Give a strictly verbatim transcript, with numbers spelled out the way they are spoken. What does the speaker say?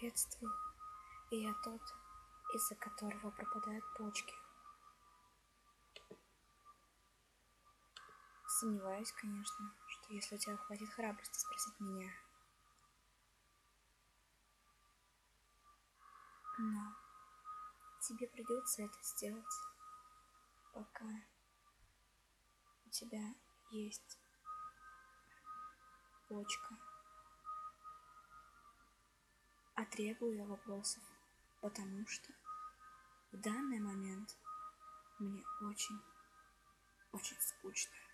Приветствую. И я тот, из-за которого пропадают почки. Сомневаюсь, конечно, что если у тебя хватит храбрости спросить меня. Но тебе придется это сделать, пока у тебя есть почка. А требую я вопросов, потому что в данный момент мне очень, очень скучно.